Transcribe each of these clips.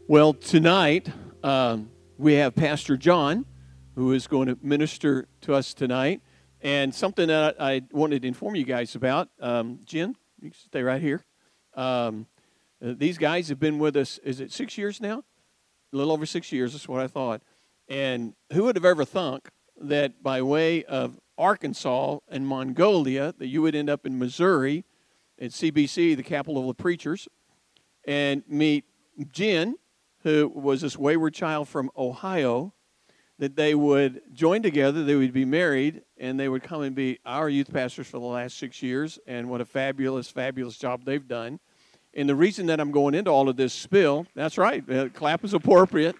Well, tonight we have Pastor John, who is going to minister to us tonight. And something that I wanted to inform you guys about, Jen, you can stay right here. These guys have been with us, is it 6 years now? A little over 6 years, that's what I thought. And who would have ever thunk that by way of Arkansas and Mongolia, that you would end up in Missouri at CBC, the capital of the preachers, and meet Jen, who was this wayward child from Ohio, that they would join together, they would be married, and they would come and be our youth pastors for the last 6 years, and what a fabulous, fabulous job they've done. And the reason that I'm going into all of this spill, that's right, clap is appropriate,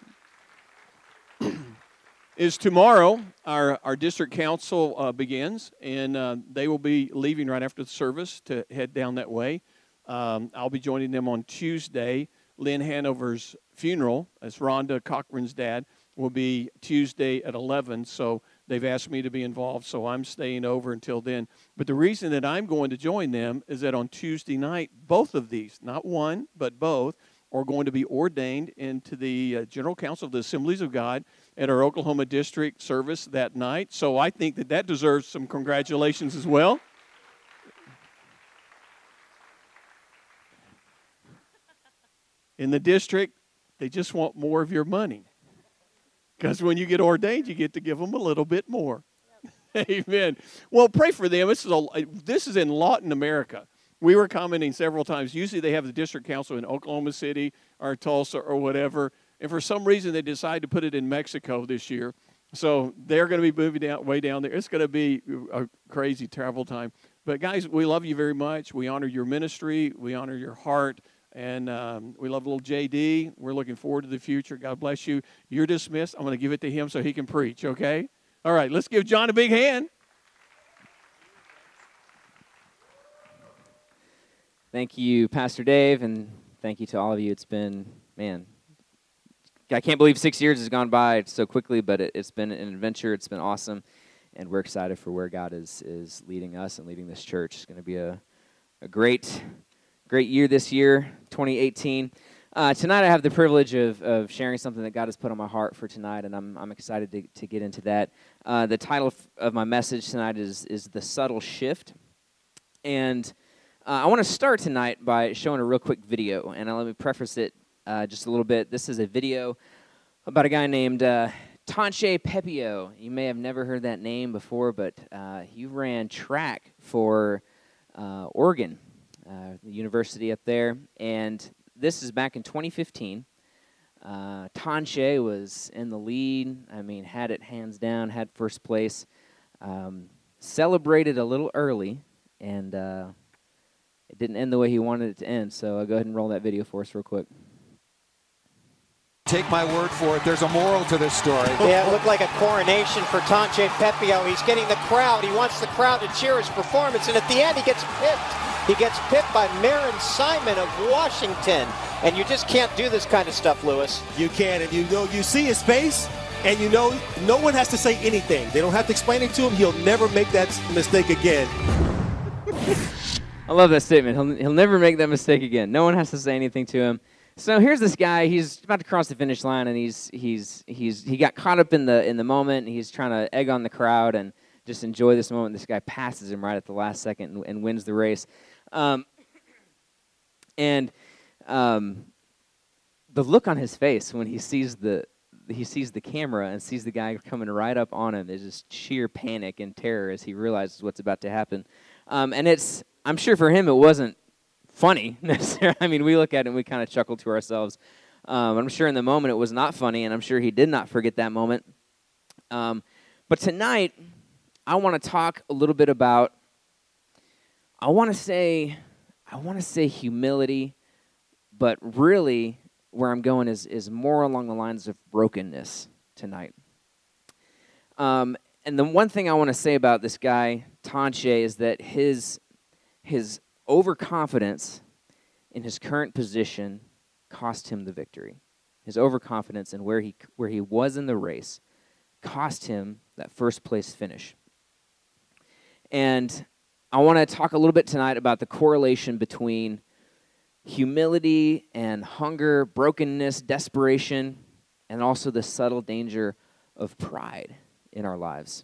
is tomorrow our district council begins, and they will be leaving right after the service to head down that way. I'll be joining them on Tuesday. Lynn Hanover's funeral, as Rhonda Cochran's dad, will be Tuesday at 11, so they've asked me to be involved, so I'm staying over until then. But the reason that I'm going to join them is that on Tuesday night, both of these, not one, but both, are going to be ordained into the General Council of the Assemblies of God at our Oklahoma District service that night. So I think that deserves some congratulations as well. In the district, they just want more of your money. Because when you get ordained, you get to give them a little bit more. Yep. Amen. Well, pray for them. This is in Lawton, America. We were commenting several times. Usually they have the district council in Oklahoma City or Tulsa or whatever. And for some reason, they decided to put it in Mexico this year. So they're going to be moving way down there. It's going to be a crazy travel time. But guys, we love you very much. We honor your ministry. We honor your heart. And we love little JD. We're looking forward to the future. God bless you. You're dismissed. I'm going to give it to him so he can preach, okay? All right, let's give John a big hand. Thank you, Pastor Dave, and thank you to all of you. It's been, man, I can't believe 6 years has gone by so quickly, but it's been an adventure. It's been awesome, and we're excited for where God is leading us and leading this church. It's going to be a great year this year, 2018. Tonight I have the privilege of sharing something that God has put on my heart for tonight, and I'm excited to get into that. The title of my message tonight is The Subtle Shift. And I want to start tonight by showing a real quick video, and let me preface it just a little bit. This is a video about a guy named Tanshe Pepio. You may have never heard that name before, but he ran track for Oregon. The university up there, and this is back in 2015. Tanshe was in the lead. I mean, had it hands down, had first place. Celebrated a little early, and it didn't end the way he wanted it to end, so I'll go ahead and roll that video for us real quick. Take my word for it, there's a moral to this story. Yeah, it looked like a coronation for Tanshe Pepio. He's getting the crowd. He wants the crowd to cheer his performance, and at the end he gets pipped. He gets pipped by Marin Simon of Washington. And you just can't do this kind of stuff, Lewis. You can, and you see his face, and you know no one has to say anything. They don't have to explain it to him. He'll never make that mistake again. I love that statement. He'll never make that mistake again. No one has to say anything to him. So here's this guy. He's about to cross the finish line, and he got caught up in the moment. And he's trying to egg on the crowd and just enjoy this moment. This guy passes him right at the last second and wins the race. The look on his face when he sees the camera and sees the guy coming right up on him is just sheer panic and terror as he realizes what's about to happen. And I'm sure for him it wasn't funny necessarily. I mean, we look at it and we kind of chuckle to ourselves. I'm sure in the moment it was not funny, and I'm sure he did not forget that moment. But tonight, I want to talk a little bit about, I want to say humility, but really where I'm going is more along the lines of brokenness tonight. And the one thing I want to say about this guy, Tanshe, is that his overconfidence in his current position cost him the victory. His overconfidence in where he was in the race cost him that first place finish. And I want to talk a little bit tonight about the correlation between humility and hunger, brokenness, desperation, and also the subtle danger of pride in our lives.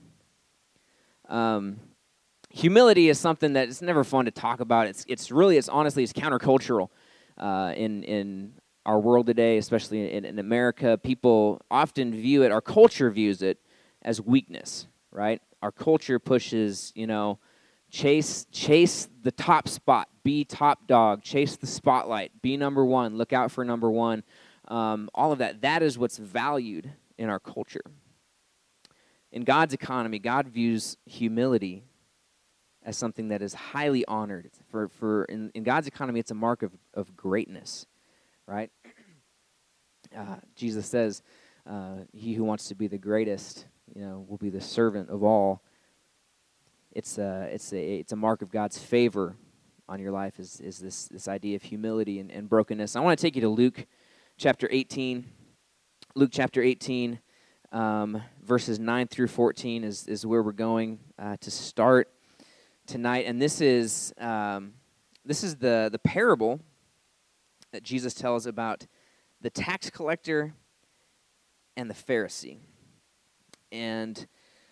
Humility is something that it's never fun to talk about. It's honestly countercultural in our world today, especially in America. People often view it, our culture views it as weakness, right? Our culture pushes, chase the top spot, be top dog, chase the spotlight, be number one, look out for number one. All of that. That is what's valued in our culture. In God's economy, God views humility as something that is highly honored. In God's economy, it's a mark of greatness, right? Jesus says, he who wants to be the greatest, will be the servant of all. It's a mark of God's favor on your life is this idea of humility and brokenness. I want to take you to Luke chapter 18. Luke chapter 18, verses 9 through 14 is where we're going to start tonight. And this is the parable that Jesus tells about the tax collector and the Pharisee. And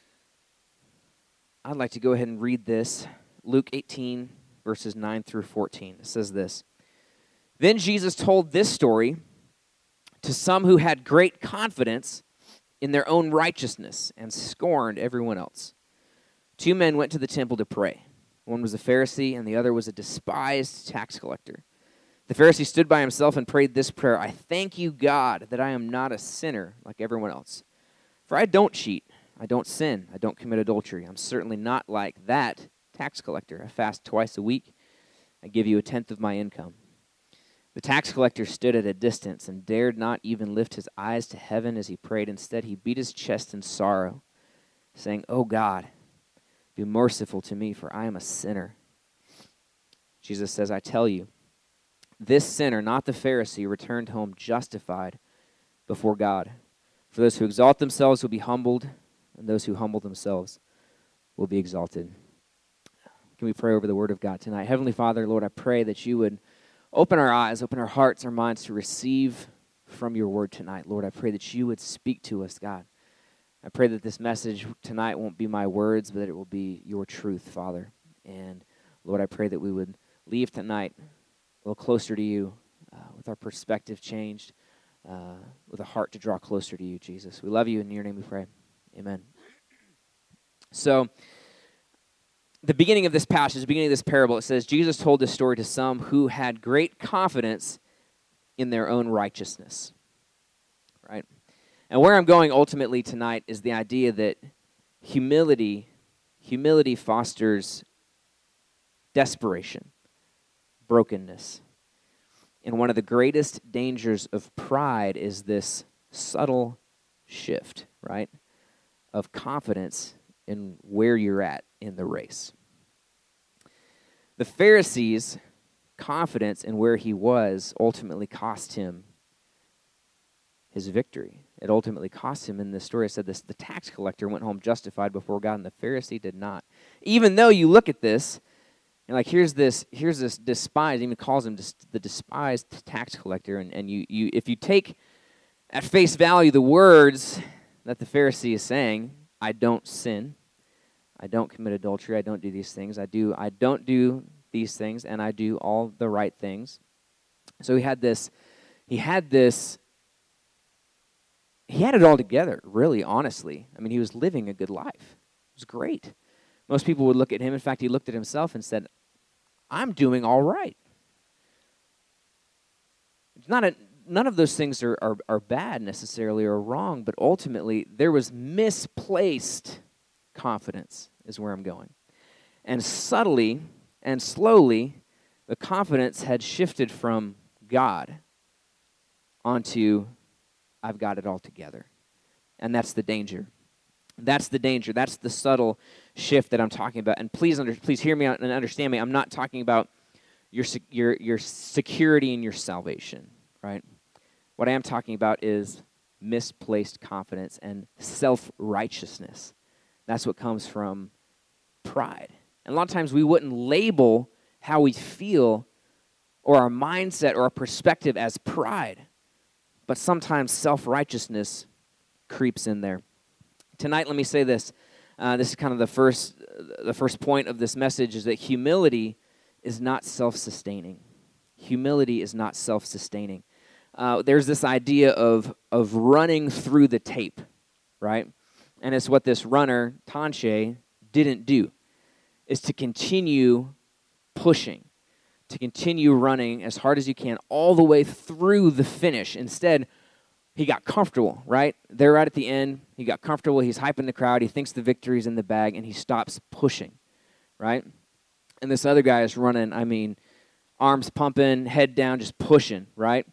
I'd like to go ahead and read this. Luke 18, verses 9 through 14. It says this. Then Jesus told this story to some who had great confidence in their own righteousness and scorned everyone else. 2 men went to the temple to pray. One was a Pharisee and the other was a despised tax collector. The Pharisee stood by himself and prayed this prayer, I thank you, God, that I am not a sinner like everyone else. For I don't cheat, I don't sin, I don't commit adultery. I'm certainly not like that tax collector. I fast twice a week. I give you 1/10 of my income. The tax collector stood at a distance and dared not even lift his eyes to heaven as he prayed. Instead, he beat his chest in sorrow, saying, Oh God, be merciful to me, for I am a sinner. Jesus says, I tell you, this sinner, not the Pharisee, returned home justified before God. For those who exalt themselves will be humbled, and those who humble themselves will be exalted. Can we pray over the word of God tonight? Heavenly Father, Lord, I pray that you would open our eyes, open our hearts, our minds to receive from your word tonight. Lord, I pray that you would speak to us, God. I pray that this message tonight won't be my words, but that it will be your truth, Father. And Lord, I pray that we would leave tonight a little closer to you, with our perspective changed, with a heart to draw closer to you, Jesus. We love you, and in your name we pray. Amen. So, the beginning of this passage, the beginning of this parable, it says, Jesus told this story to some who had great confidence in their own righteousness, right? And where I'm going ultimately tonight is the idea that humility fosters desperation, brokenness. And one of the greatest dangers of pride is this subtle shift, right, of confidence in where you're at in the race. The Pharisees' confidence in where he was ultimately cost him his victory. It ultimately cost him. In this story, I said this: the tax collector went home justified before God, and the Pharisee did not. Even though you look at this, and like here's this despised, even calls him the despised tax collector, and you if you take at face value the words that the Pharisee is saying, I don't sin, I don't commit adultery, I don't do these things, I don't do these things, and I do all the right things. So he had it all together, really, honestly. I mean, he was living a good life. It was great. Most people would look at him. In fact, he looked at himself and said, I'm doing all right. None of those things are bad necessarily or wrong, but ultimately there was misplaced confidence is where I'm going. And subtly and slowly, the confidence had shifted from God onto I've got it all together. And that's the danger. That's the danger. That's the subtle shift that I'm talking about. And please hear me out and understand me. I'm not talking about your security in your salvation, right? What I am talking about is misplaced confidence and self-righteousness. That's what comes from pride. And a lot of times we wouldn't label how we feel or our mindset or our perspective as pride. But sometimes self-righteousness creeps in there. Tonight, let me say this. This is kind of the first point of this message, is that humility is not self-sustaining. Humility is not self-sustaining. There's this idea of running through the tape, right? And it's what this runner, Tanche, didn't do, is to continue pushing, to continue running as hard as you can all the way through the finish. Instead, he got comfortable, right? They're right at the end. He got comfortable. He's hyping the crowd. He thinks the victory's in the bag, and he stops pushing, right? And this other guy is running, arms pumping, head down, just pushing, right?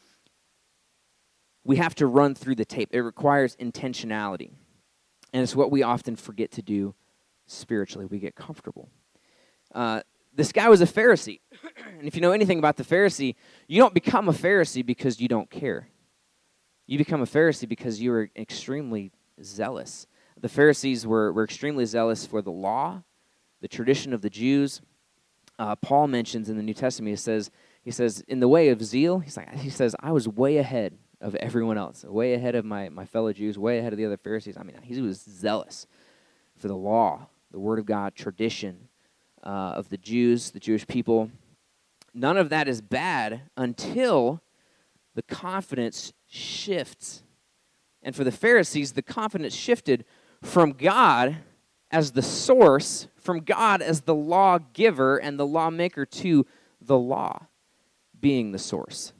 We have to run through the tape. It requires intentionality. And it's what we often forget to do spiritually. We get comfortable. This guy was a Pharisee. And if you know anything about the Pharisee, you don't become a Pharisee because you don't care. You become a Pharisee because you are extremely zealous. The Pharisees were extremely zealous for the law, the tradition of the Jews. Paul mentions in the New Testament, he says, in the way of zeal, he says, I was way ahead of everyone else, way ahead of my fellow Jews, way ahead of the other Pharisees. He was zealous for the law, the Word of God, tradition of the Jews, the Jewish people. None of that is bad until the confidence shifts. And for the Pharisees, the confidence shifted from God as the source, from God as the lawgiver and the lawmaker, to the law being the source.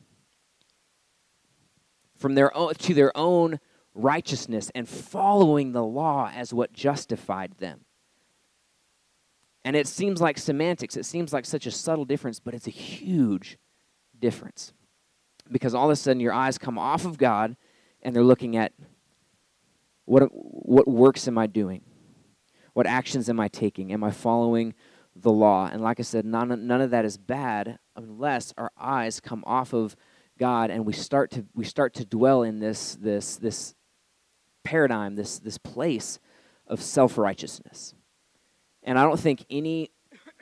From their own to their own righteousness and following the law as what justified them. And it seems like semantics. It seems like such a subtle difference, but it's a huge difference. Because all of a sudden your eyes come off of God and they're looking at what works am I doing? What actions am I taking? Am I following the law? And like I said, none of that is bad unless our eyes come off of God and we start to dwell in this paradigm, this place of self-righteousness. And I don't think any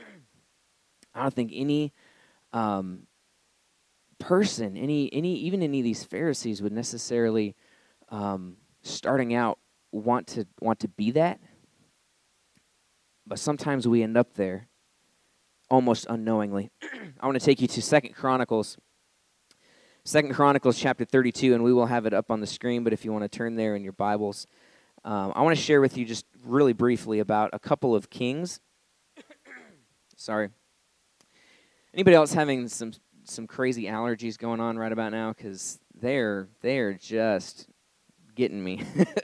person, even any of these Pharisees would necessarily, starting out, want to be that. But sometimes we end up there, almost unknowingly. I want to take you to 2 Chronicles chapter 32, and we will have it up on the screen, but if you want to turn there in your Bibles, I want to share with you just really briefly about a couple of kings. Sorry. Anybody else having some crazy allergies going on right about now? Because they're just getting me.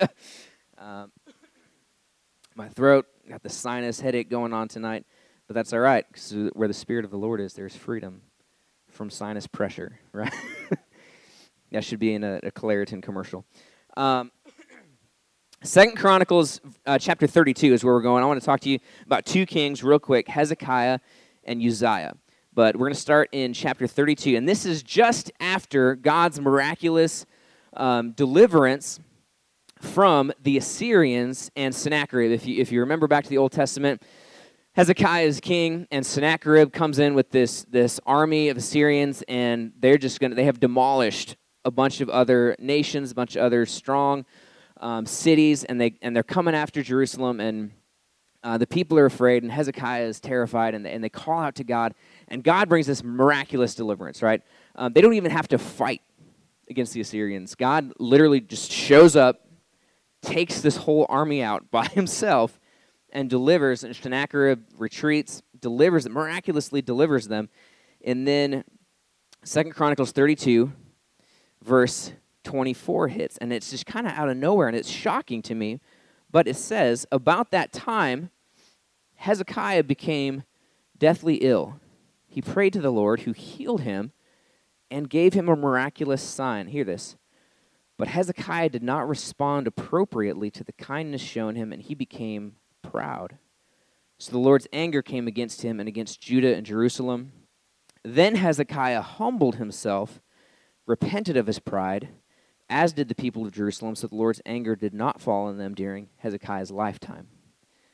My throat, got the sinus headache going on tonight, but that's all right, because where the Spirit of the Lord is, there's freedom from sinus pressure, right? That should be in a Claritin commercial. 2 Chronicles chapter 32 is where we're going. I want to talk to you about two kings real quick, Hezekiah and Uzziah. But we're going to start in chapter 32, and this is just after God's miraculous deliverance from the Assyrians and Sennacherib. If you remember back to the Old Testament, Hezekiah is king, and Sennacherib comes in with this army of Assyrians, and they have demolished a bunch of other nations, a bunch of other strong cities, and they're coming after Jerusalem, and the people are afraid, and Hezekiah is terrified, and they call out to God, and God brings this miraculous deliverance, right? They don't even have to fight against the Assyrians. God literally just shows up, takes this whole army out by himself, and delivers, and Sennacherib retreats, miraculously delivers them. And then 2 Chronicles 32, verse 24 hits, and it's just kind of out of nowhere, and it's shocking to me, but it says, about that time, Hezekiah became deathly ill. He prayed to the Lord, who healed him and gave him a miraculous sign. Hear this. But Hezekiah did not respond appropriately to the kindness shown him, and he became proud. So the Lord's anger came against him and against Judah and Jerusalem. Then Hezekiah humbled himself, repented of his pride, as did the people of Jerusalem, so the Lord's anger did not fall on them during Hezekiah's lifetime.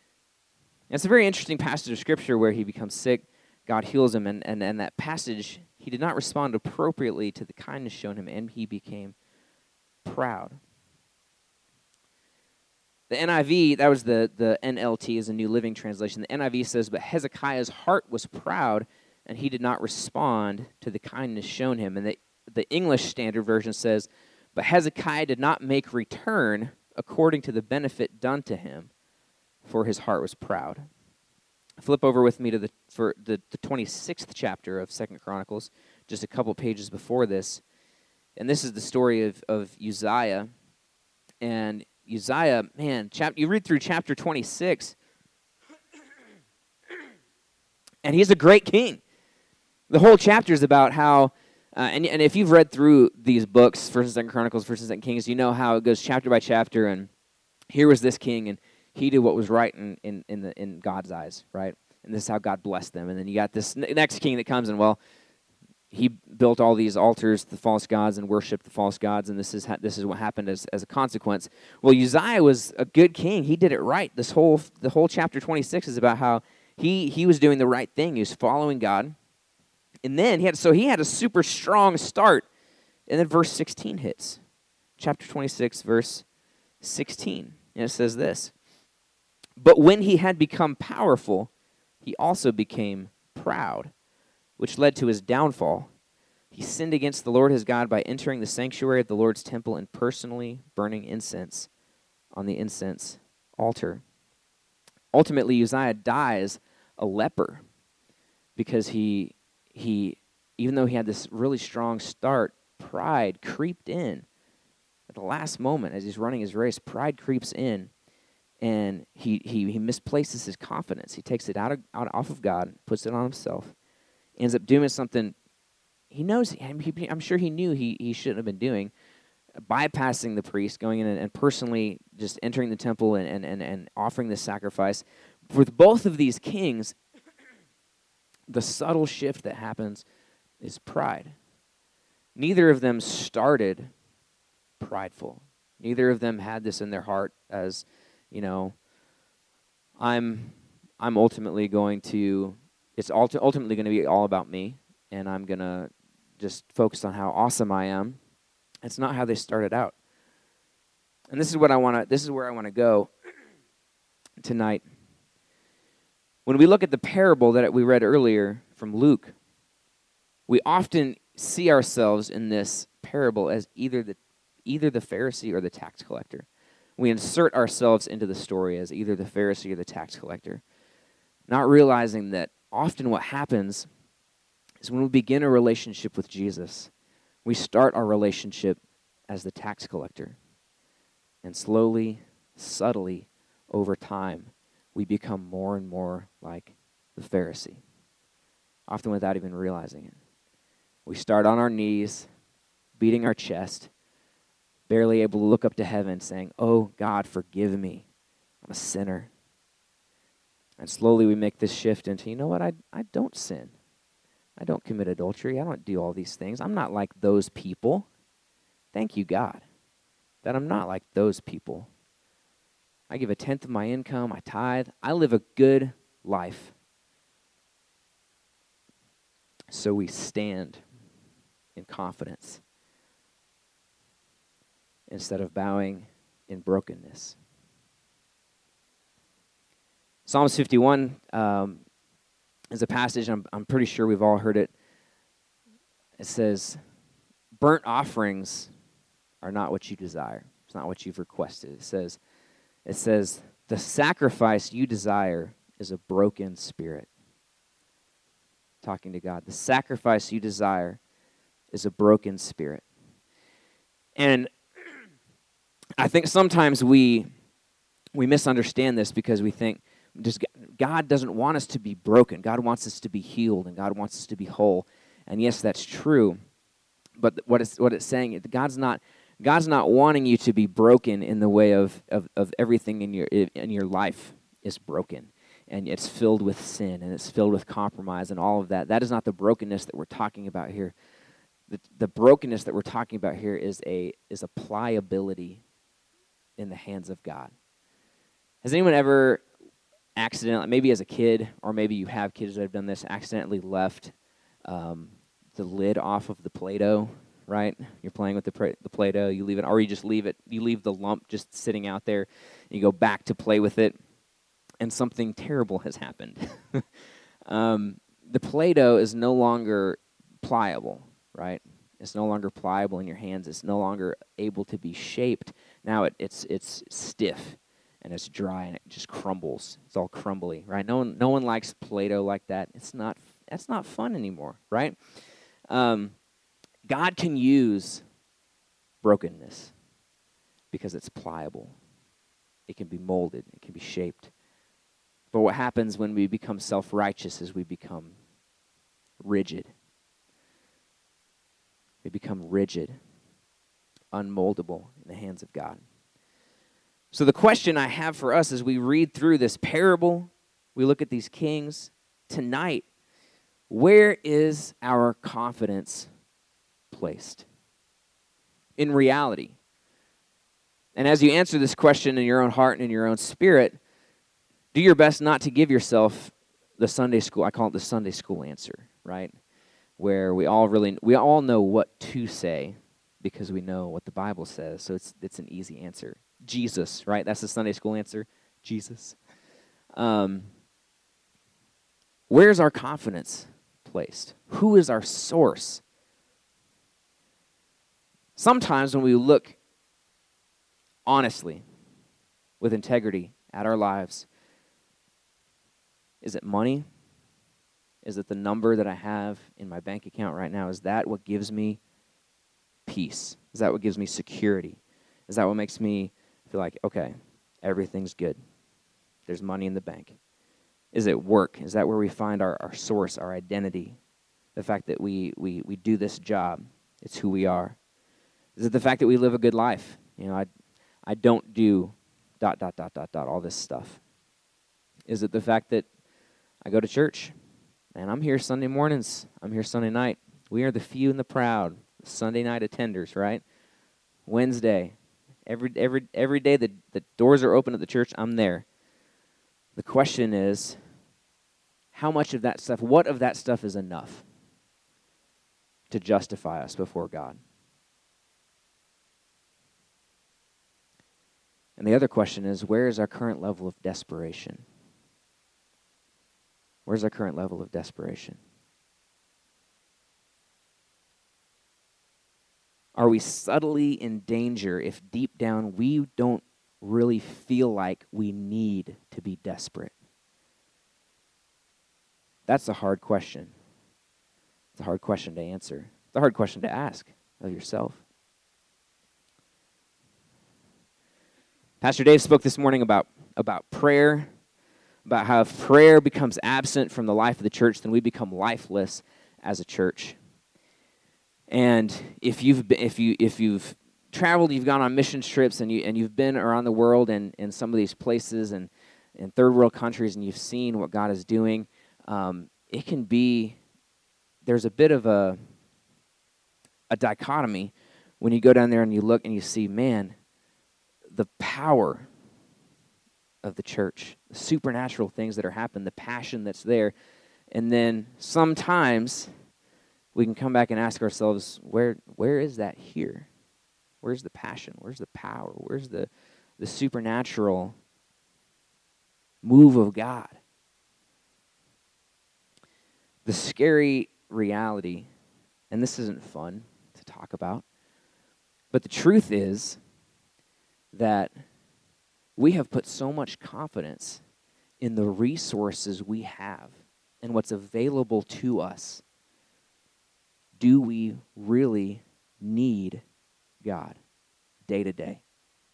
And it's a very interesting passage of Scripture where he becomes sick, God heals him, and that passage he did not respond appropriately to the kindness shown him, and he became proud. The NIV, that was the NLT, is a New Living Translation. The NIV says, but Hezekiah's heart was proud, and he did not respond to the kindness shown him. And the English Standard Version says, but Hezekiah did not make return according to the benefit done to him, for his heart was proud. Flip over with me to the 26th chapter of 2 Chronicles, just a couple pages before this. And this is the story of Uzziah. And Uzziah, man, you read through chapter 26, and he's a great king. The whole chapter is about how, and if you've read through these books, 1st and 2nd Chronicles, 1st and 2nd Kings, you know how it goes chapter by chapter, and here was this king, and he did what was right in God's eyes, right? And this is how God blessed them. And then you got this next king that comes, and well, he built all these altars to the false gods and worshiped the false gods, and this is what happened as a consequence. Well, Uzziah was a good king. He did it right. The whole chapter 26 is about how he was doing the right thing. He was following God. And then he had a super strong start. And then verse 16 hits. Chapter 26, verse 16. And it says this, but when he had become powerful, he also became proud, which led to his downfall. He sinned against the Lord his God by entering the sanctuary of the Lord's temple and personally burning incense on the incense altar. Ultimately, Uzziah dies a leper because he even though he had this really strong start, pride creeped in. At the last moment, as he's running his race, pride creeps in, and he misplaces his confidence. He takes it off of God, puts it on himself, ends up doing something he knows. I'm sure he knew he shouldn't have been doing, bypassing the priest, going in and personally just entering the temple and offering this sacrifice. With both of these kings, the subtle shift that happens is pride. Neither of them started prideful. Neither of them had this in their heart as, I'm ultimately going to, it's ultimately going to be all about me, and I'm going to just focus on how awesome I am. It's not how they started out. And this is where I want to go tonight. When we look at the parable that we read earlier from Luke, we often see ourselves in this parable as either the Pharisee or the tax collector. We insert ourselves into the story as either the Pharisee or the tax collector, not realizing that often what happens is when we begin a relationship with Jesus, we start our relationship as the tax collector. And slowly, subtly, over time, we become more and more like the Pharisee, often without even realizing it. We start on our knees, beating our chest, barely able to look up to heaven, saying, oh, God, forgive me. I'm a sinner. And slowly we make this shift into, you know what, I don't sin. I don't commit adultery. I don't do all these things. I'm not like those people. Thank you, God, that I'm not like those people. I give 1/10 of my income. I tithe. I live a good life. So we stand in confidence instead of bowing in brokenness. Psalms 51 is a passage, I'm pretty sure we've all heard it. It says, burnt offerings are not what you desire. It's not what you've requested. It says, the sacrifice you desire is a broken spirit. Talking to God. The sacrifice you desire is a broken spirit. And I think sometimes we misunderstand this because we think God doesn't want us to be broken. God wants us to be healed, and God wants us to be whole. And yes, that's true. But what it's saying, God's not wanting you to be broken in the way of everything in your life is broken, and it's filled with sin, and it's filled with compromise, and all of that. That is not the brokenness that we're talking about here. The brokenness that we're talking about here is a pliability in the hands of God. Has anyone ever accidentally, maybe as a kid, or maybe you have kids that have done this, accidentally left the lid off of the Play-Doh, right? You're playing with the Play-Doh, you leave it, or you just leave it, you leave the lump just sitting out there, and you go back to play with it, and something terrible has happened. The Play-Doh is no longer pliable, right? It's no longer pliable in your hands. It's no longer able to be shaped. Now it's stiff and it's dry and it just crumbles. It's all crumbly, right? No one likes Play-Doh like that. That's not fun anymore, right? God can use brokenness because it's pliable. It can be molded. It can be shaped. But what happens when we become self-righteous is we become rigid. We become rigid, unmoldable in the hands of God. So the question I have for us as we read through this parable, we look at these kings tonight, where is our confidence placed? In reality. And as you answer this question in your own heart and in your own spirit, do your best not to give yourself the Sunday school, I call it the Sunday school answer, right? Where we all know what to say because we know what the Bible says, so it's an easy answer. Jesus, right? That's the Sunday school answer. Jesus. Where's our confidence placed? Who is our source? Sometimes when we look honestly, with integrity at our lives, is it money? Is it the number that I have in my bank account right now? Is that what gives me peace? Is that what gives me security? Is that what makes me feel like, okay, everything's good? There's money in the bank. Is it work? Is that where we find our source, our identity? The fact that we do this job, it's who we are. Is it the fact that we live a good life? You know, I don't do ... all this stuff. Is it the fact that I go to church? And I'm here Sunday mornings. I'm here Sunday night. We are the few and the proud Sunday night attenders, right? Wednesday. Every day the doors are open at the church, I'm there. The question is, how much of that stuff, what of that stuff is enough to justify us before God? And the other question is, where is our current level of desperation? Where's our current level of desperation? Are we subtly in danger if deep down we don't really feel like we need to be desperate? That's a hard question. It's a hard question to answer. It's a hard question to ask of yourself. Pastor Dave spoke this morning about prayer, about how if prayer becomes absent from the life of the church, then we become lifeless as a church. And if you've traveled, you've gone on mission trips, and you've been around the world and in some of these places and in third world countries, and you've seen what God is doing, it can be, there's a bit of a dichotomy when you go down there and you look and you see, man, the power of the church, the supernatural things that are happening, the passion that's there. And then sometimes we can come back and ask ourselves, where is that here? Where's the passion? Where's the power? Where's the supernatural move of God? The scary reality, and this isn't fun to talk about, but the truth is that we have put so much confidence in the resources we have and what's available to us. Do we really need God day to day?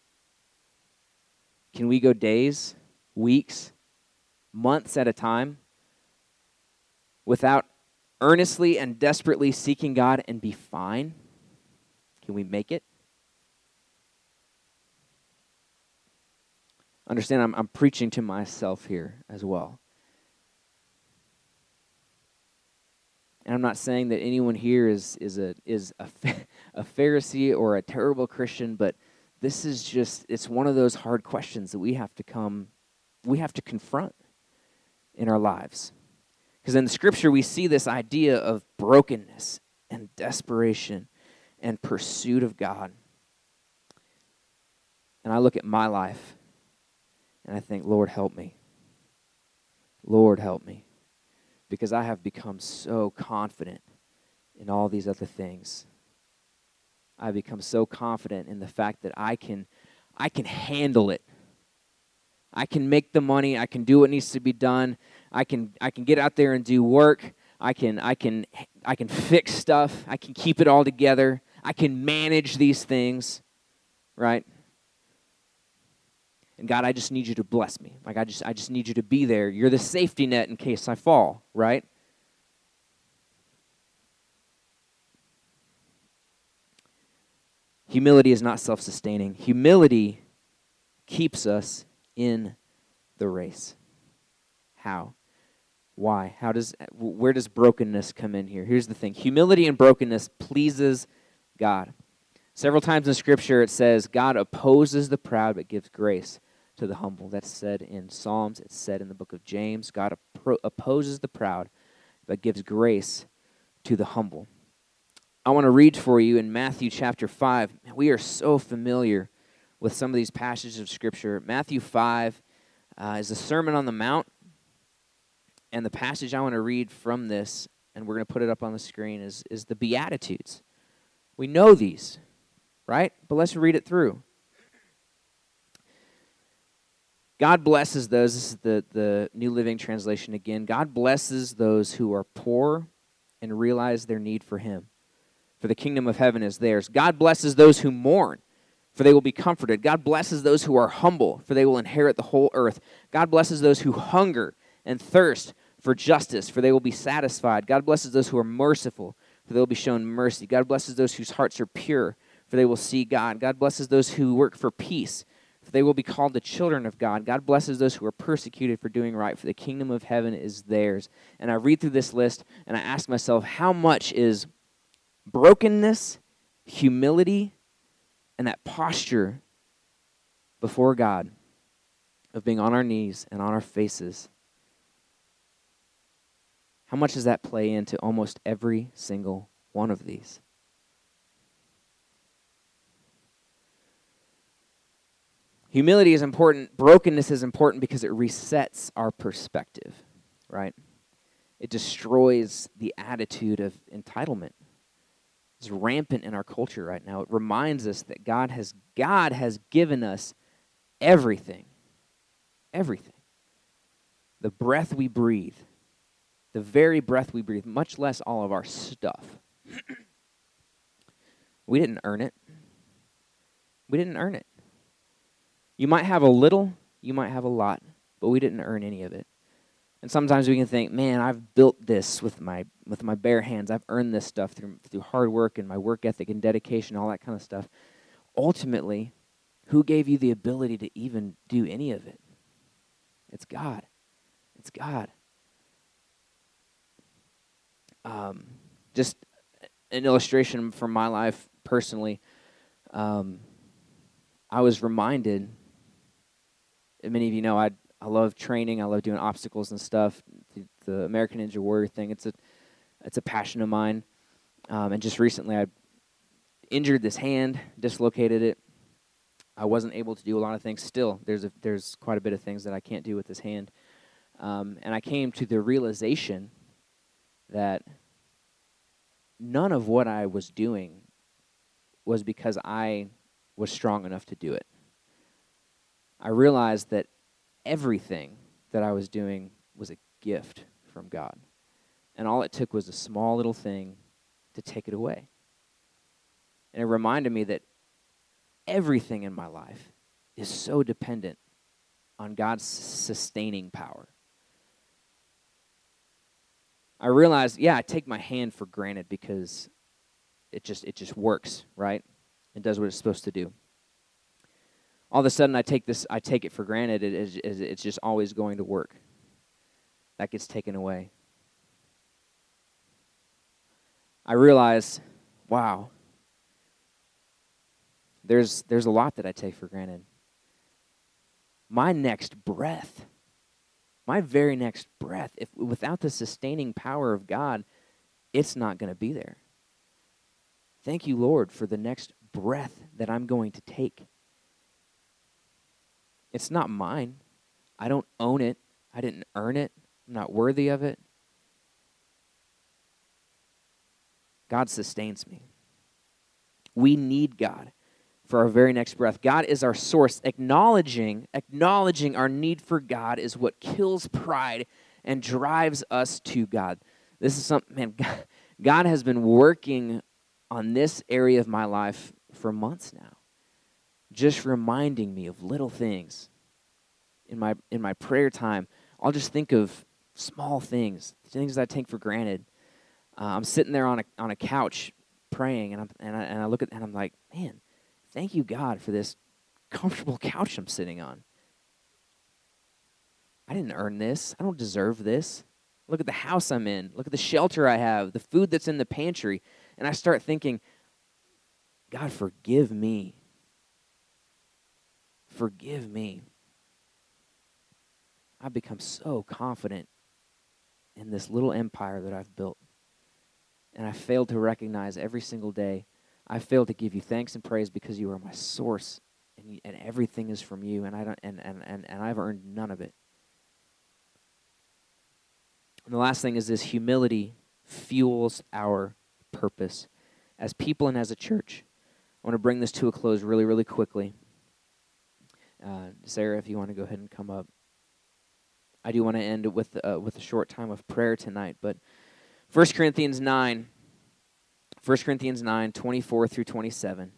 Can we go days, weeks, months at a time without earnestly and desperately seeking God and be fine? Can we make it? Understand, I'm preaching to myself here as well. And I'm not saying that anyone here is a Pharisee or a terrible Christian, but this is just, it's one of those hard questions that we have to confront in our lives. Because in the scripture we see this idea of brokenness and desperation and pursuit of God. And I look at my life and I think, Lord, help me. Lord, help me. Because I have become so confident in all these other things. I've become so confident in the fact that I can handle it. I can make the money. I can do what needs to be done. I can get out there and do work. I can fix stuff. I can keep it all together. I can manage these things, right? And God, I just need you to bless me. Like I just need you to be there. You're the safety net in case I fall, right? Humility is not self-sustaining. Humility keeps us in the race. How? Why? Where does brokenness come in here? Here's the thing. Humility and brokenness pleases God. Several times in Scripture it says, God opposes the proud but gives grace to the humble. That's said in Psalms. It's said in the book of James. God opposes the proud but gives grace to the humble. I want to read for you in Matthew chapter 5. We are so familiar with some of these passages of Scripture. Matthew 5 is the Sermon on the Mount. And the passage I want to read from this, and we're going to put it up on the screen, is the Beatitudes. We know these, right? But let's read it through. God blesses those, this is the New Living Translation again. God blesses those who are poor and realize their need for Him, for the kingdom of heaven is theirs. God blesses those who mourn, for they will be comforted. God blesses those who are humble, for they will inherit the whole earth. God blesses those who hunger and thirst for justice, for they will be satisfied. God blesses those who are merciful, for they will be shown mercy. God blesses those whose hearts are pure, for they will see God. God blesses those who work for peace, for they will be called the children of God. God blesses those who are persecuted for doing right, for the kingdom of heaven is theirs. And I read through this list, and I ask myself, how much is brokenness, humility, and that posture before God of being on our knees and on our faces, how much does that play into almost every single one of these? Humility is important. Brokenness is important because it resets our perspective, right? It destroys the attitude of entitlement. It's rampant in our culture right now. It reminds us that God has given us everything. Everything. The breath we breathe. The very breath we breathe, much less all of our stuff. We didn't earn it. We didn't earn it. You might have a little, you might have a lot, but we didn't earn any of it. And sometimes we can think, man, I've built this with my bare hands. I've earned this stuff through hard work and my work ethic and dedication, all that kind of stuff. Ultimately, who gave you the ability to even do any of it? It's God. It's God. Just an illustration from my life personally. I was reminded, and many of you know, I love training. I love doing obstacles and stuff. The American Ninja Warrior thing, it's a passion of mine. And just recently, I injured this hand, dislocated it. I wasn't able to do a lot of things. Still, there's quite a bit of things that I can't do with this hand. And I came to the realization that none of what I was doing was because I was strong enough to do it. I realized that everything that I was doing was a gift from God. And all it took was a small little thing to take it away. And it reminded me that everything in my life is so dependent on God's sustaining power. I realized, I take my hand for granted because it just works, right? It does what it's supposed to do. All of a sudden, I take it for granted. It's just always going to work. That gets taken away. I realize, wow, there's a lot that I take for granted. My next breath, my very next breath, without the sustaining power of God, it's not going to be there. Thank you, Lord, for the next breath that I'm going to take. It's not mine. I don't own it. I didn't earn it. I'm not worthy of it. God sustains me. We need God for our very next breath. God is our source. Acknowledging our need for God is what kills pride and drives us to God. This is something, man, God has been working on this area of my life for months now. Just reminding me of little things. In my prayer time, I'll just think of small things that I take for granted. I'm sitting there on a couch praying, and I look at and I'm like, man, thank you, God, for this comfortable couch I'm sitting on. I didn't earn this. I don't deserve this. Look at the house I'm in. Look at the shelter I have, the food that's in the pantry. And I start thinking, God, forgive me. Forgive me. I've become so confident in this little empire that I've built. And I failed to recognize every single day, I failed to give you thanks and praise because you are my source, and everything is from you, and I've earned none of it. And the last thing is this: humility fuels our purpose as people and as a church. I want to bring this to a close really, really quickly. Sarah, if you want to go ahead and come up. I do want to end with a short time of prayer tonight, but 1 Corinthians 9, 24 through 27.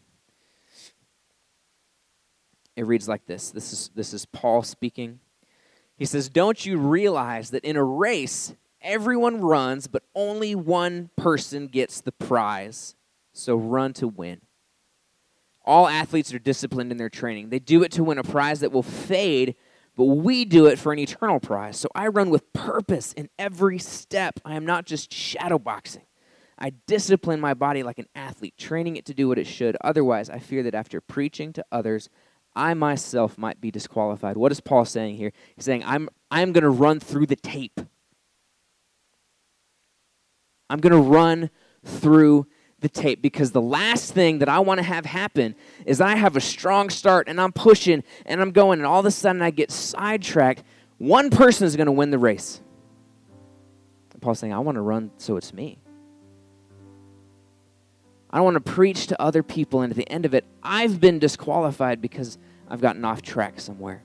It reads like this. This is Paul speaking. He says, "Don't you realize that in a race, everyone runs, but only one person gets the prize? So run to win. All athletes are disciplined in their training. They do it to win a prize that will fade, but we do it for an eternal prize. So I run with purpose in every step. I am not just shadowboxing. I discipline my body like an athlete, training it to do what it should. Otherwise, I fear that after preaching to others, I myself might be disqualified." What is Paul saying here? He's saying, I'm going to run through the tape. I'm going to run through the tape, because the last thing that I want to have happen is I have a strong start and I'm pushing and I'm going, and all of a sudden I get sidetracked. One person is going to win the race. And Paul's saying, I want to run so it's me. I don't want to preach to other people, and at the end of it, I've been disqualified because I've gotten off track somewhere.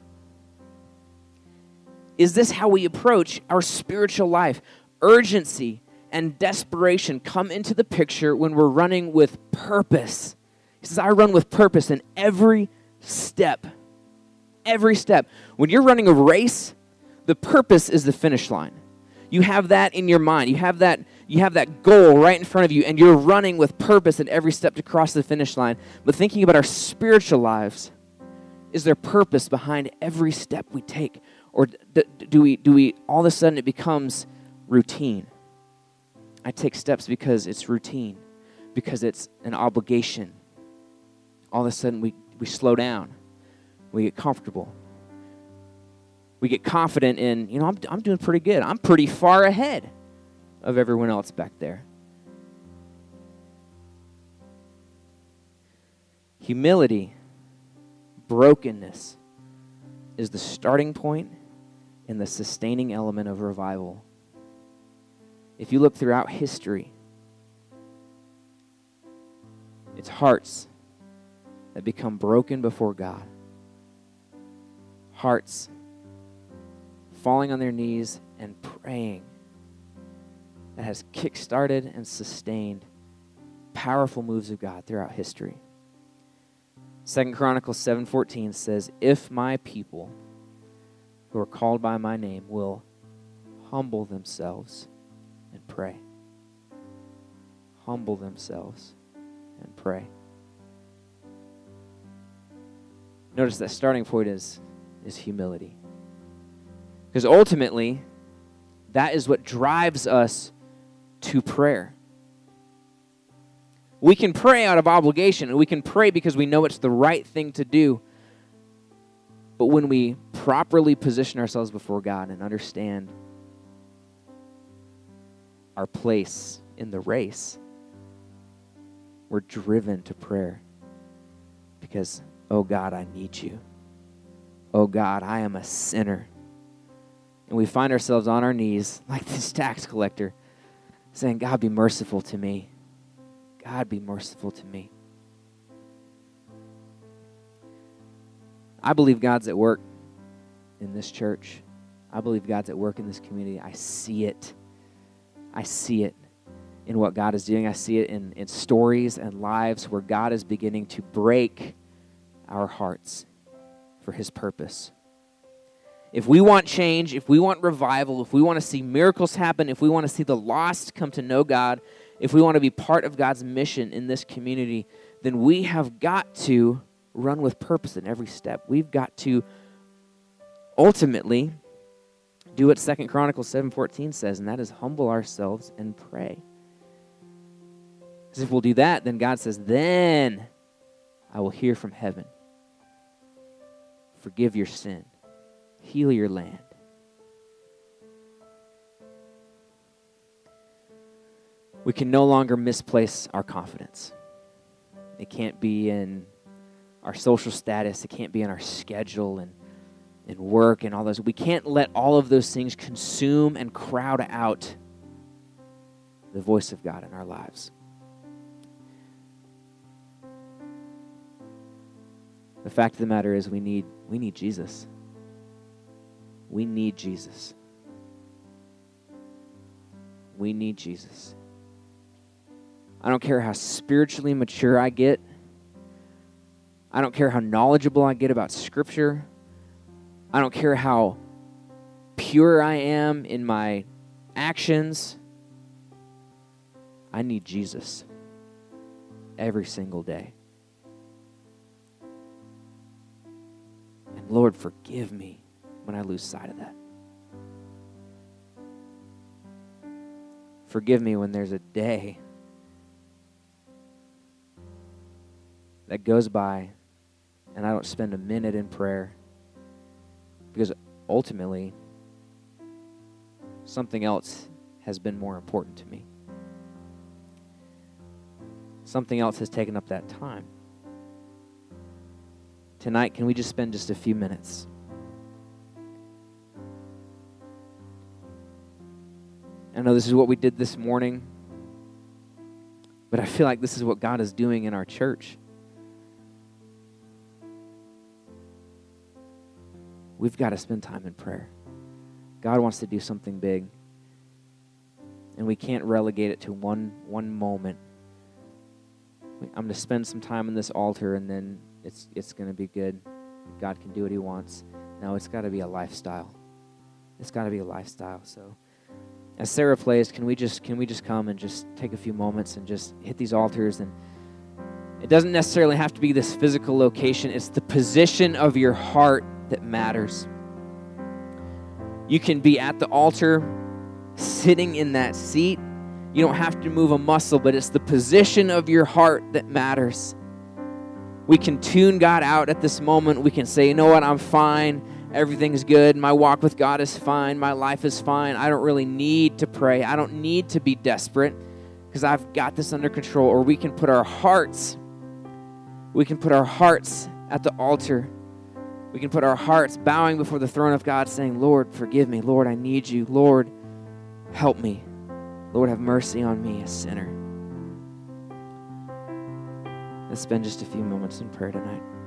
Is this how we approach our spiritual life? Urgency and desperation come into the picture when we're running with purpose. He says, I run with purpose in every step. Every step. When you're running a race, the purpose is the finish line. You have that in your mind. You have that goal right in front of you, and you're running with purpose in every step to cross the finish line. But thinking about our spiritual lives, is there purpose behind every step we take? Or do we all of a sudden it becomes routine? I take steps because it's routine, because it's an obligation. All of a sudden we slow down. We get comfortable. We get confident in, I'm doing pretty good. I'm pretty far ahead of everyone else back there. Humility, brokenness is the starting point and the sustaining element of revival. If you look throughout history, it's hearts that become broken before God. Hearts falling on their knees and praying that has kick-started and sustained powerful moves of God throughout history. 2 Chronicles 7:14 says, "If my people who are called by my name will humble themselves and pray." Humble themselves and pray. Notice that starting point is humility. Because ultimately, that is what drives us to prayer. We can pray out of obligation, and we can pray because we know it's the right thing to do. But when we properly position ourselves before God and understand our place in the race, We're driven to prayer because, oh God, I need you. Oh God, I am a sinner. And we find ourselves on our knees like this tax collector saying, God, be merciful to me. God, be merciful to me. I believe God's at work in this church. I believe God's at work in this community. I see it. I see it in what God is doing. I see it in stories and lives where God is beginning to break our hearts for his purpose. If we want change, if we want revival, if we want to see miracles happen, if we want to see the lost come to know God, if we want to be part of God's mission in this community, then we have got to run with purpose in every step. We've got to ultimately do what 2 Chronicles 7:14 says, and that is humble ourselves and pray. Because if we'll do that, then God says, then I will hear from heaven. Forgive your sin. Heal your land. We can no longer misplace our confidence. It can't be in our social status. It can't be in our schedule and work and all those. We can't let all of those things consume and crowd out the voice of God in our lives. The fact of the matter is we need Jesus. We need Jesus. We need Jesus. I don't care how spiritually mature I get. I don't care how knowledgeable I get about Scripture. I don't care how pure I am in my actions. I need Jesus every single day. And Lord, forgive me when I lose sight of that. Forgive me when there's a day that goes by and I don't spend a minute in prayer, because ultimately something else has been more important to me. Something else has taken up that time. Tonight, can we just spend just a few minutes? I know this is what we did this morning, but I feel like this is what God is doing in our church. We've got to spend time in prayer. God wants to do something big, and we can't relegate it to one moment. I'm going to spend some time on this altar, and then it's going to be good. God can do what he wants. No, it's got to be a lifestyle. It's got to be a lifestyle. So as Sarah plays, can we just come and just take a few moments and just hit these altars? And it doesn't necessarily have to be this physical location. It's the position of your heart that matters. You can be at the altar, sitting in that seat. You don't have to move a muscle, but it's the position of your heart that matters. We can tune God out at this moment. We can say, you know what, I'm fine. Everything's good. My walk with God is fine. My life is fine. I don't really need to pray. I don't need to be desperate because I've got this under control. Or we can put our hearts at the altar. We can put our hearts bowing before the throne of God saying, Lord, forgive me. Lord, I need you. Lord, help me. Lord, have mercy on me, a sinner. Let's spend just a few moments in prayer tonight.